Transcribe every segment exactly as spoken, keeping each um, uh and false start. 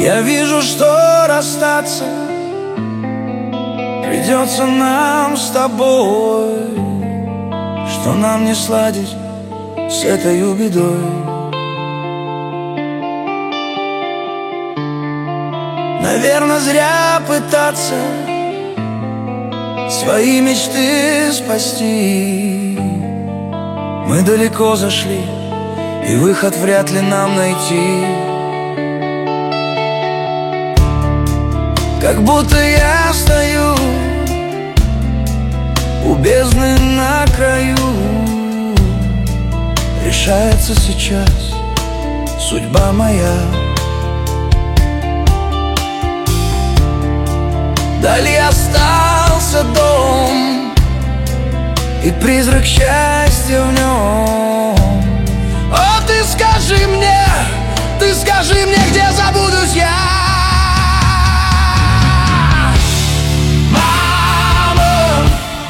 Я вижу, что расстаться придется нам с тобой, что нам не сладить с этой бедой. Наверно, зря пытаться свои мечты спасти. Мы далеко зашли, и выход вряд ли нам найти. Как будто я стою у бездны на краю. Решается сейчас судьба моя. Вдали остался дом и призрак счастья в нем. О, ты скажи мне, ты скажи мне, где забудусь я. Мама,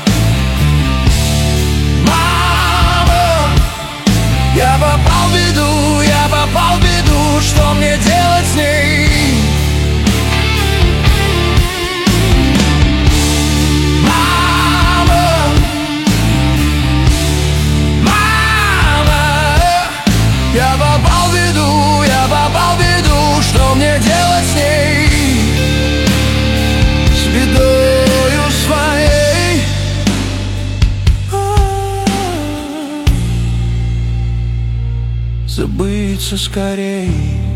мама, я попал в беду, я попал в беду, что мне делать с ней? Я попал в беду, я попал в беду, что мне делать с ней? С бедою своей. Забыться скорей.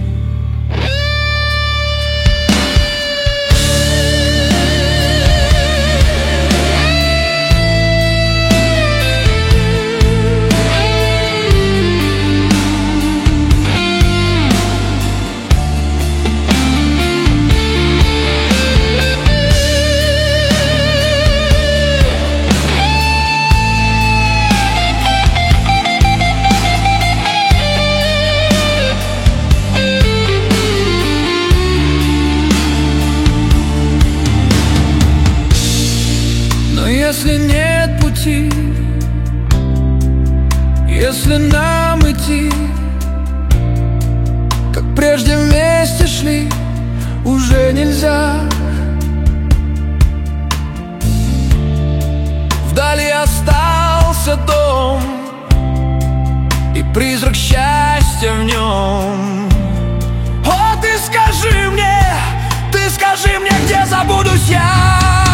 Если нет пути, если нам идти, как прежде вместе шли, уже нельзя. Вдали остался дом и призрак счастья в нем. О, ты скажи мне, ты скажи мне, где забудусь я.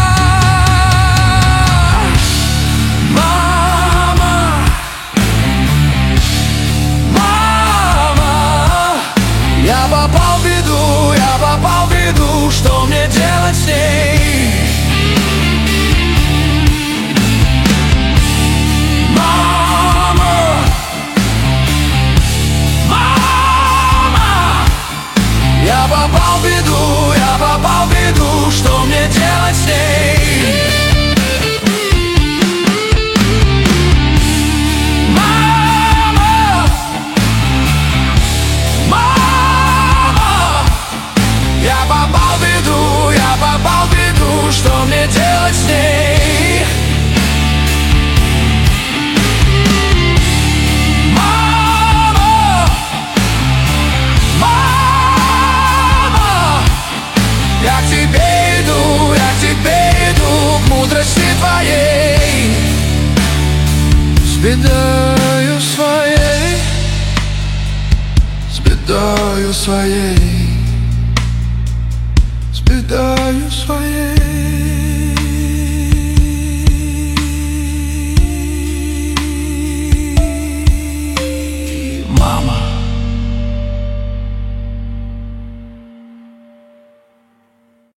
Я попал в беду, я попал в беду, что мне делать с ней? Мама, мама, я попал в беду, я попал в беду, что мне делать с ней? Что мне делать с ней? Мама, мама, я к тебе иду, я к тебе иду, к мудрости твоей. С бедою своей, с бедою своей.